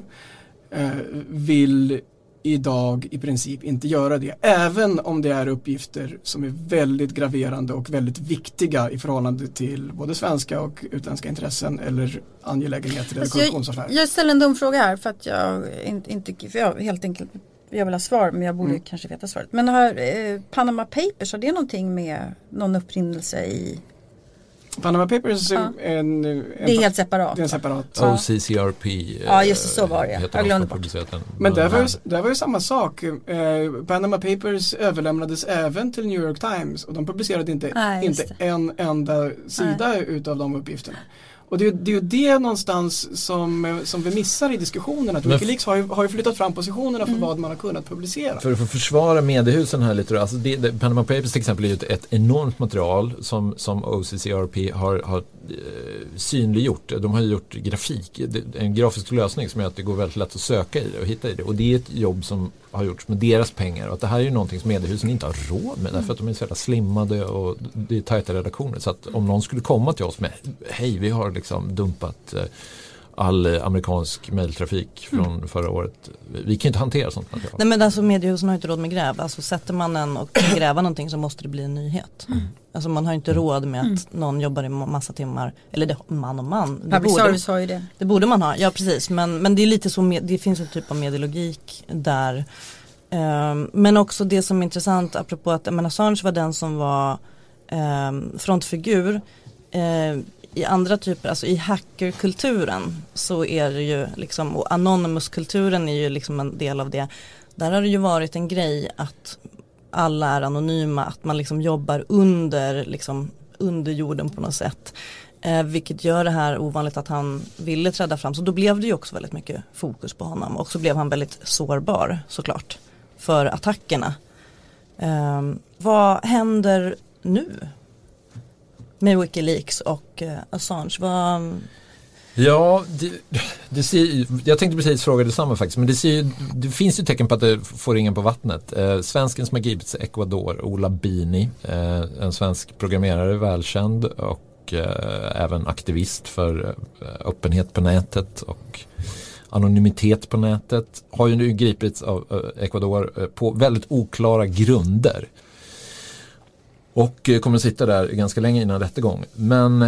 vill idag i princip inte göra det. Även om det är uppgifter som är väldigt graverande och väldigt viktiga i förhållande till både svenska och utländska intressen eller angelägenheter eller korruptionsaffärer. Jag ställer en dum fråga här för att jag helt enkelt jag vill ha svar, men jag borde kanske veta svaret. Men har Panama Papers, har det någonting med någon upprinnelse i? Panama Papers det är helt separat. Det är en separat. OCCRP. Ja, just det, så var det. Jag glömde bort. Men det var ju samma sak. Panama Papers överlämnades även till New York Times, och de publicerade inte en enda sida utav de uppgifterna. Och det är ju det någonstans som vi missar i diskussionen, att Wikileaks har ju flyttat fram positionerna för vad man har kunnat publicera. För att försvara mediehusen här lite, alltså Panama Papers till exempel är ju ett enormt material som OCCRP har synliggjort. De har gjort grafik, en grafisk lösning som gör att det går väldigt lätt att söka i det och hitta i det. Och det är ett jobb som har gjorts med deras pengar, och att det här är ju någonting som mediehusen inte har råd med, därför att de är så jävla slimmade och det är tajta redaktioner. Så att om någon skulle komma till oss med hej, vi har liksom dumpat all amerikansk mejltrafik från förra året. Vi kan inte hantera sånt material. Nej, men alltså mediehusen har inte råd med gräv. Alltså sätter man en och gräva någonting så måste det bli en nyhet. Alltså man har inte råd med att någon jobbar i massa timmar. Eller det, man och man. Public service har ju det. Det borde man ha, ja precis. Men det är lite så, det finns en typ av medielogik där. Men också det som är intressant, apropå att Assange var den som var frontfigur. I andra typer, alltså i hackerkulturen så är det ju liksom, och anonymous-kulturen är ju liksom en del av det. Där har det ju varit en grej att alla är anonyma, att man liksom jobbar under jorden på något sätt. Vilket gör det här ovanligt att han ville träda fram. Så då blev det ju också väldigt mycket fokus på honom. Och så blev han väldigt sårbar såklart för attackerna. Vad händer nu med Wikileaks och Assange? Ja, jag tänkte precis fråga detsamma faktiskt, men det finns ju tecken på att det får ringen på vattnet. Svensken som har gripits i Ecuador, Ola Bini, en svensk programmerare, välkänd och även aktivist för öppenhet på nätet och anonymitet på nätet, har ju nu gripits av Ecuador på väldigt oklara grunder. Och kommer att sitta där ganska länge innan rättegång. Men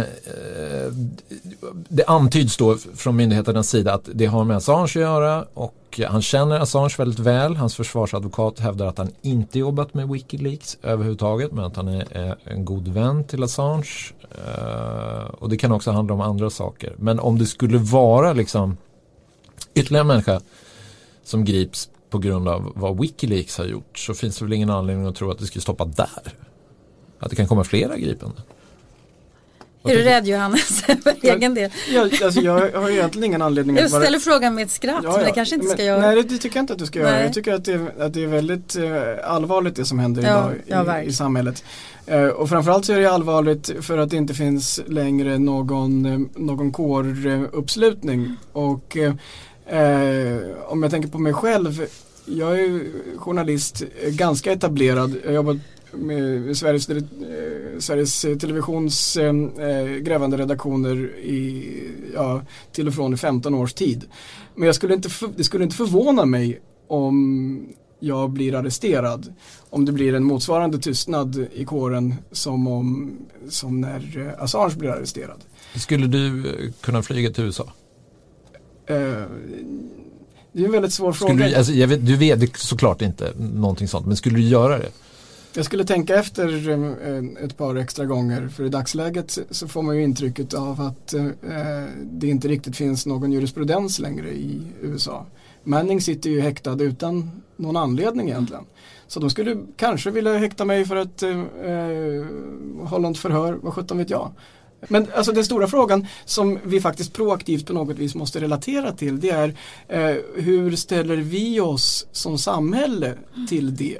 det antyds då från myndigheternas sida att det har med Assange att göra, och han känner Assange väldigt väl. Hans försvarsadvokat hävdar att han inte jobbat med Wikileaks överhuvudtaget, men att han är en god vän till Assange. Och det kan också handla om andra saker. Men om det skulle vara liksom ytterligare en människa som grips på grund av vad Wikileaks har gjort, så finns det väl ingen anledning att tro att det skulle stoppa där. Att det kan komma flera gripanden. Är du rädd, Johannes, för egen del? Jag har egentligen ingen anledning att ställer frågan med ett skratt, men det kanske inte ska göra. Nej, det tycker jag inte att du ska göra. Jag tycker att det är väldigt allvarligt det som händer idag i samhället. Och framförallt så är det allvarligt för att det inte finns längre någon kåruppslutning. Och om jag tänker på mig själv, jag är journalist, ganska etablerad. Jag har jobbat med Sveriges Televisions grävande redaktioner till och från i 15 års tid. Men det skulle inte förvåna mig om jag blir arresterad, om det blir en motsvarande tystnad i kåren som när Assange blir arresterad. Skulle du kunna flyga till USA? Det är en väldigt svår fråga. Du vet såklart inte någonting sånt, men skulle du göra det? Jag skulle tänka efter ett par extra gånger, för i dagsläget så får man ju intrycket av att det inte riktigt finns någon jurisprudens längre i USA. Manning sitter ju häktad utan någon anledning egentligen. Så de skulle kanske vilja häkta mig för att hålla ett förhör, vad 17 vet jag. Men alltså den stora frågan som vi faktiskt proaktivt på något vis måste relatera till, det är hur ställer vi oss som samhälle till det?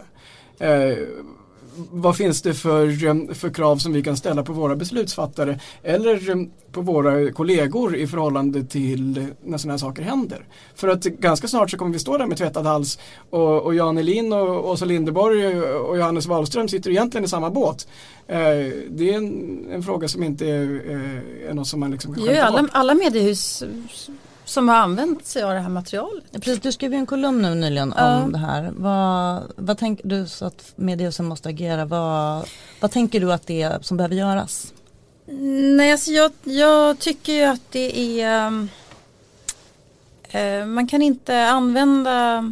Vad finns det för krav som vi kan ställa på våra beslutsfattare eller på våra kollegor i förhållande till när sådana här saker händer? För att ganska snart så kommer vi stå där med tvättad hals och Jan Elin och Åsa Linderborg och Johannes Wahlström sitter egentligen i samma båt. Det är en fråga som inte är något som man liksom kan skämta bort. Alla mediehus som har använt sig av det här materialet. Precis, du skrev ju en kolumn nu nyligen om det här. Vad tänker du så att mediehusen måste agera? Vad tänker du att det är som behöver göras? Nej, alltså jag tycker ju att det är man kan inte använda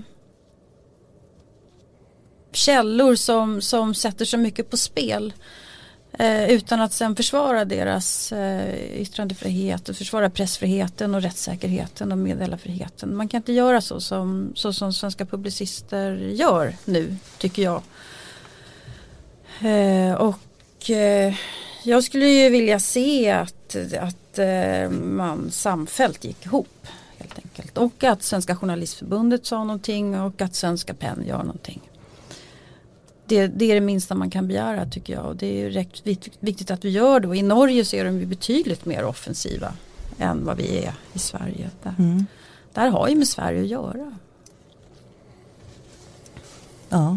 källor som sätter så mycket på spel utan att sen försvara deras yttrandefrihet och försvara pressfriheten och rättssäkerheten och meddelarfriheten. Man kan inte göra så som svenska publicister gör nu, tycker jag. Jag skulle ju vilja se att man samfällt gick ihop helt enkelt. Och att Svenska Journalistförbundet sa någonting och att Svenska PEN gör någonting. Det är det minsta man kan begära, tycker jag. Och det är ju viktigt att vi gör det. Och i Norge så är de betydligt mer offensiva än vad vi är i Sverige. Där har ju med Sverige att göra. Ja.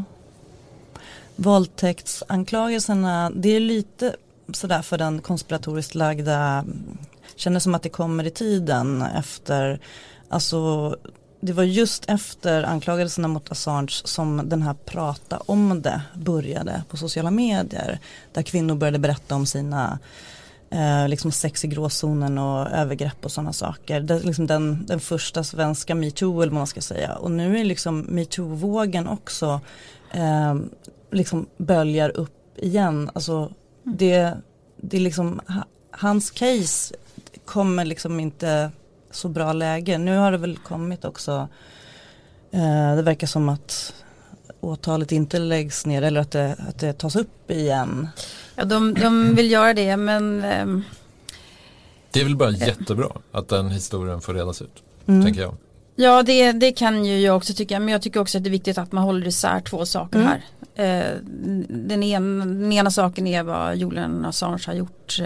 Våldtäktsanklagelserna, det är lite sådär för den konspiratoriskt lagda, känner som att det kommer i tiden efter, alltså det var just efter anklagelserna mot Assange som den här prata om det började på sociala medier, där kvinnor började berätta om sina liksom sex i gråzonen och övergrepp och sådana saker. Det är liksom den första svenska MeToo, eller vad man ska säga. Och nu är liksom MeToo-vågen också liksom böljar upp igen. Alltså det är liksom, hans case kommer liksom inte så bra läge. Nu har det väl kommit också, det verkar som att åtalet inte läggs ner eller att det tas upp igen. Ja, de vill göra det, men det är väl bara jättebra att den historien får redas ut, tänker jag. Ja, det kan ju jag också tycka, men jag tycker också att det är viktigt att man håller isär två saker här. Den ena saken är vad Julian Assange har gjort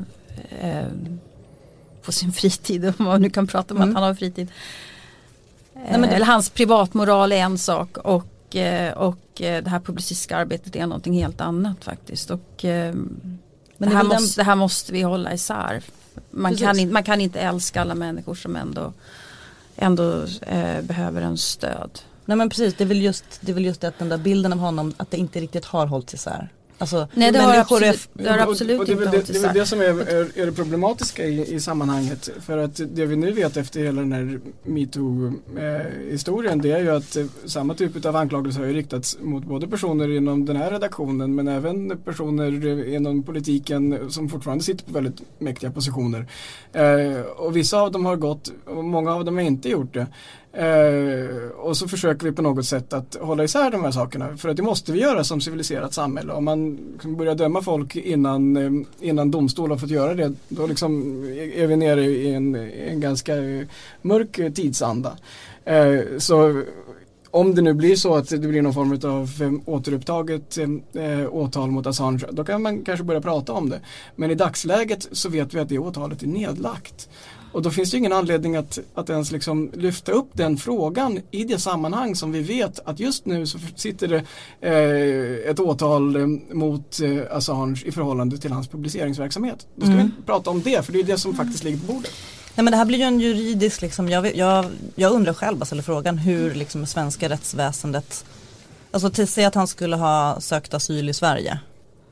på sin fritid, om man nu kan prata om att han har fritid. Eller hans privatmoral är en sak och det här publicistiska arbetet är någonting helt annat faktiskt. Och det här måste vi hålla isär. Man kan inte älska alla människor som ändå behöver en stöd. Nej, men precis, det är väl just att den där bilden av honom, att det inte riktigt har hållit isär. Alltså, nej, det har absolut inte hållit isär. Det är det som är det problematiska i sammanhanget. För att det vi nu vet efter hela den här MeToo-historien, det är ju att samma typ av anklagelser har ju riktats mot både personer inom den här redaktionen, men även personer inom politiken som fortfarande sitter på väldigt mäktiga positioner. Och vissa av dem har gått, och många av dem har inte gjort det. Och så försöker vi på något sätt att hålla isär de här sakerna. För att det måste vi göra som civiliserat samhälle. Om man börjar döma folk innan domstol har fått göra det, då liksom är vi nere i en ganska mörk tidsanda. Så om det nu blir så att det blir någon form av återupptaget åtal mot Assange, då kan man kanske börja prata om det. Men i dagsläget så vet vi att det åtalet är nedlagt. Och då finns det ingen anledning att ens liksom lyfta upp den frågan i det sammanhang som vi vet att just nu så sitter det ett åtal mot Assange i förhållande till hans publiceringsverksamhet. Då ska vi inte prata om det, för det är det som faktiskt ligger på bordet. Nej, men det här blir ju en juridisk, liksom, jag undrar själv, alltså, frågan hur liksom svenska rättsväsendet, alltså till sig att han skulle ha sökt asyl i Sverige.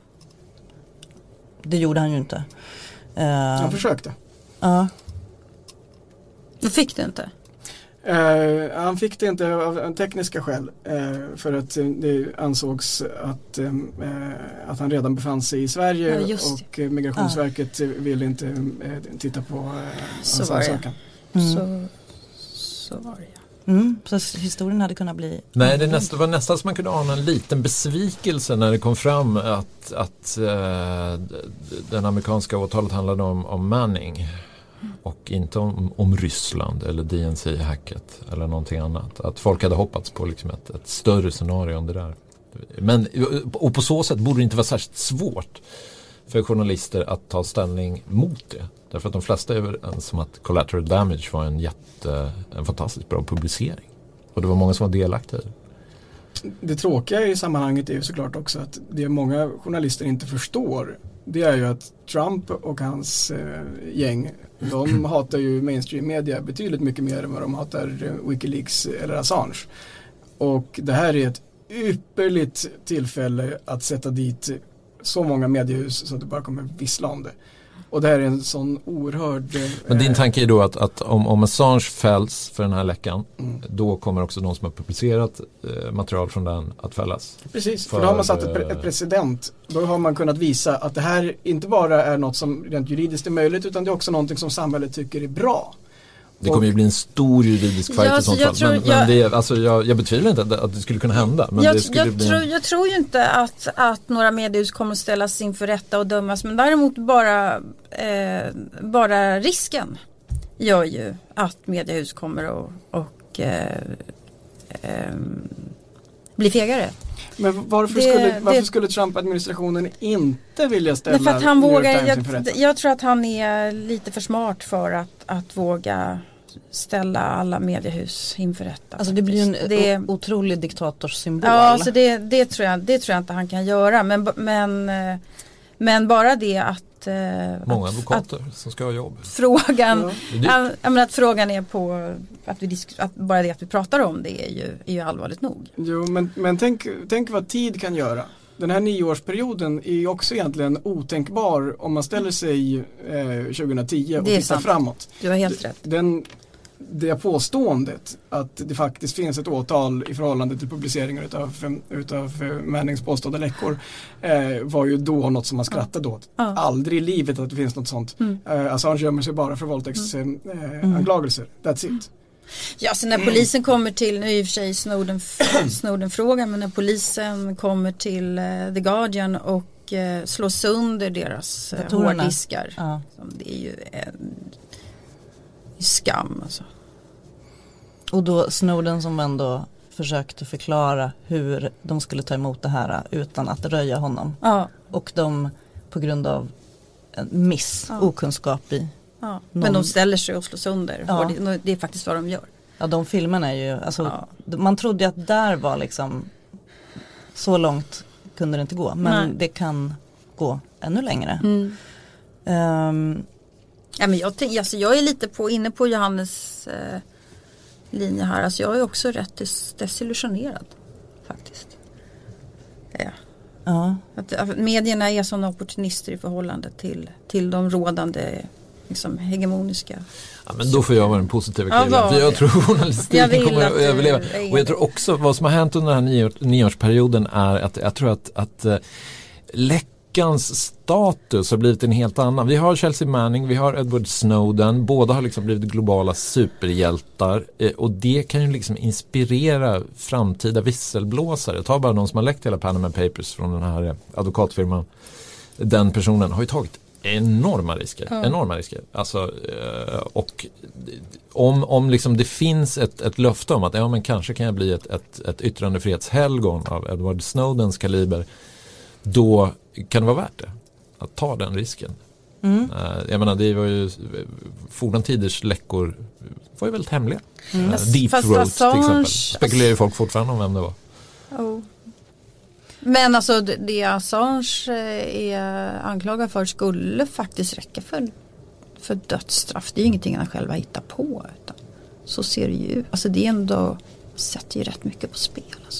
Det gjorde han ju inte. Han försökte. Ja. Du fick det inte? Han fick det inte av tekniska skäl, för att det ansågs att han redan befann sig i Sverige, och Migrationsverket ville inte titta på hans ansökan. Så var det. Så historien hade kunnat bli... Nej, det var nästan som man kunde ana en liten besvikelse när det kom fram att den amerikanska åtalet handlade om Manning. Och inte om Ryssland eller DNC-hacket eller någonting annat. Att folk hade hoppats på liksom ett större scenario än det där. Och på så sätt borde det inte vara särskilt svårt för journalister att ta ställning mot det. Därför att de flesta är överens om att Collateral Damage var en fantastiskt bra publicering. Och det var många som var delaktiga i det. Det tråkiga i sammanhanget är ju såklart också att det många journalister inte förstår, det är ju att Trump och hans gäng, de hatar ju mainstream media betydligt mycket mer än vad de hatar Wikileaks eller Assange. Och det här är ett ypperligt tillfälle att sätta dit så många mediehus så att det bara kommer vissla om det. Och det här är en sån oerhörd... Men din tanke är då att om Assange fälls för den här läckan, då kommer också de som har publicerat material från den att fällas? Precis, för då har man satt ett precedent. Då har man kunnat visa att det här inte bara är något som rent juridiskt är möjligt, utan det är också någonting som samhället tycker är bra. Det kommer ju bli en stor juridisk fight i sånt fall. Jag betvivlar inte att det skulle kunna hända. Men jag tror ju inte att några mediehus kommer att ställas inför rätta och dömas. Men däremot bara risken gör ju att mediehus kommer att bli fegare. Men varför skulle Trump-administrationen inte vilja ställa för att han New York vågar, Times inför rätta? Jag tror att han är lite för smart för att våga ställa alla mediehus inför rätta. Alltså det blir ju en otrolig diktatorsymbol. Ja, alltså det tror jag inte han kan göra. Men bara det att... många advokater som ska ha jobb. Frågan, att frågan är på... Att bara det att vi pratar om det är ju allvarligt nog. Jo, men tänk vad tid kan göra. Den här 9-årsperioden är ju också egentligen otänkbar om man ställer sig 2010 och tittar framåt. Du har helt rätt. Det påståendet att det faktiskt finns ett åtal i förhållande till publiceringar utav Mannings påstådda läckor var ju då något som man skrattade åt. Aldrig i livet att det finns något sånt. Assange gömmer sig bara för våldtäktsanklagelser. That's it. Ja, så när polisen kommer till, nu i och för sig Snowden-frågan, men när polisen kommer till The Guardian och slår sönder deras hårddiskar. Det är ju en skam alltså. Och då Snowden som ändå försökte förklara hur de skulle ta emot det här utan att röja honom. Och de på grund av en okunskap i men de ställer sig och slår sönder. Det är faktiskt vad de gör. Ja, de filmerna är ju alltså, man trodde ju att där var liksom så långt kunde det inte gå, men det kan gå ännu längre. Ja, men jag är lite inne på Johannes linje här. Alltså jag är också rätt desillusionerad faktiskt. Att medierna är sådana opportunister i förhållande till de rådande liksom, hegemoniska. Ja, men då får jag vara den positiva killen. För jag tror journalistiken kommer att överleva. Och jag tror också vad som har hänt under den här 9-årsperioden är att jag tror att lyckans status har blivit en helt annan. Vi har Chelsea Manning, vi har Edward Snowden. Båda har liksom blivit globala superhjältar. Och det kan ju liksom inspirera framtida visselblåsare. Ta bara de som har läckt hela Panama Papers från den här advokatfirman. Den personen har ju tagit enorma risker. Alltså, och om liksom det finns ett löfte om att men kanske kan jag bli ett yttrandefrihetshelgon av Edward Snowdens kaliber, då kan det vara värt det att ta den risken. Jag menar, det var ju forna tiders läckor var ju väldigt hemliga. Deep Throat till exempel. Spekulerar ju folk fortfarande om vem det var. Men alltså det Assange är anklagad för skulle faktiskt räcka för dödsstraff. Det är ju ingenting han själva hittar på. Utan så ser det ju ut. Alltså det är ändå, sätter ju rätt mycket på spel. Alltså.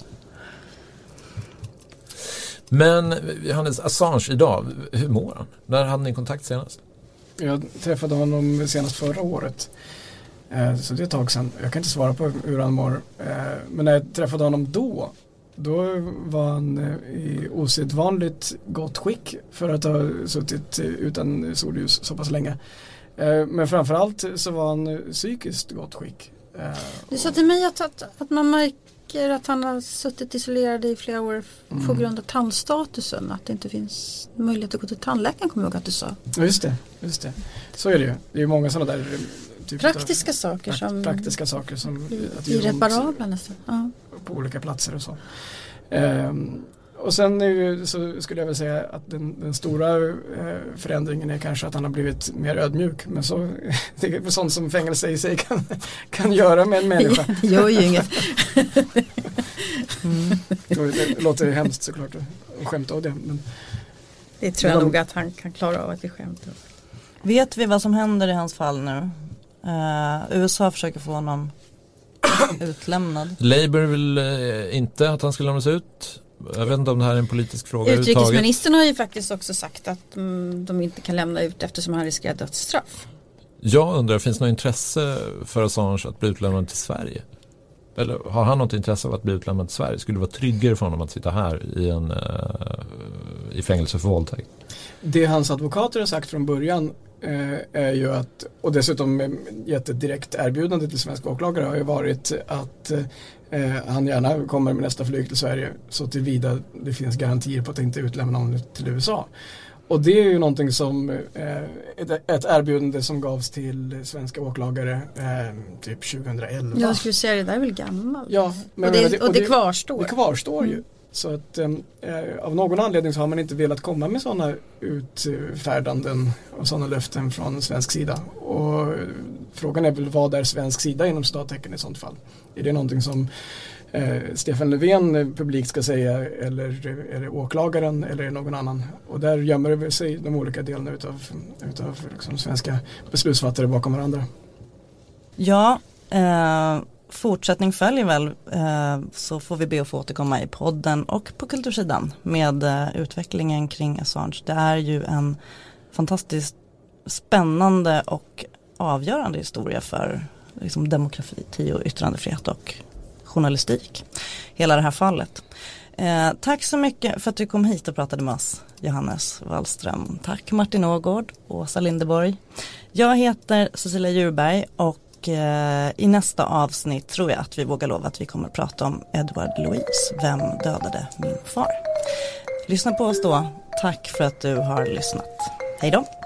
Men Johannes, Assange idag, hur mår han? När hade ni kontakt senast? Jag träffade honom senast förra året. Så det är ett tag sedan. Jag kan inte svara på hur han mår. Men när jag träffade honom då var han i osedvanligt gott skick för att ha suttit utan solljus så pass länge. Men framförallt så var han psykiskt gott skick. Du sa till mig att man märker att han har suttit isolerad i flera år på grund av tandstatusen. Att det inte finns möjlighet att gå till tandläkaren, kommer jag ihåg att du sa. Just det. Så är det ju. Det är ju många sådana där praktiska saker som irreparabla nästan. Ja. På olika platser och så. Och sen så skulle jag väl säga att den stora förändringen är kanske att han har blivit mer ödmjuk. Men så, det är sånt som fängelse i sig kan göra med en människa. Det gör ju inget. Det låter hemskt såklart att skämta av det. Men det tror jag nog att han kan klara av att vi skämtar. Vet vi vad som händer i hans fall nu? USA försöker få honom utlämnad. Labour vill inte att han ska lämnas ut. Jag vet inte om det här är en politisk fråga. Utrikesministern har ju faktiskt också sagt att de inte kan lämna ut eftersom han riskerar dödsstraff. Jag undrar, finns det något intresse för Assange att bli utlämnad till Sverige? Eller har han något intresse av att bli utlämnad till Sverige? Skulle det vara tryggare för honom att sitta här i fängelse för våldtäkt? Det hans advokater har sagt från början är ju att, och dessutom gett ett direkt erbjudande till svenska åklagare, har ju varit att han gärna kommer med nästa flyg till Sverige så tillvida det finns garantier på att inte utlämna honom till USA. Och det är ju någonting som ett erbjudande som gavs till svenska åklagare typ 2011. Jag skulle säga det där är väl gammalt. Ja, men och det kvarstår. Det kvarstår ju. Så att av någon anledning så har man inte velat komma med sådana utfärdanden och sådana löften från svensk sida. Och frågan är väl vad är svensk sida inom citattecken i sånt fall? Är det någonting som Stefan Löfven publikt ska säga, eller är det åklagaren eller är det någon annan? Och där gömmer det sig de olika delarna utav liksom svenska beslutsfattare bakom varandra. Ja, fortsättning följer väl, så får vi be att få återkomma i podden och på kultursidan med utvecklingen kring Assange. Det är ju en fantastiskt spännande och avgörande historia för liksom demokrati och yttrandefrihet och journalistik. Hela det här fallet. Tack så mycket för att du kom hit och pratade med oss, Johannes Wallström. Tack Martin Ågård och Åsa Lindeborg. Jag heter Cecilia Djurberg och i nästa avsnitt tror jag att vi vågar lova att vi kommer att prata om Edward Louis. Vem dödade min far? Lyssna på oss då. Tack för att du har lyssnat. Hej då!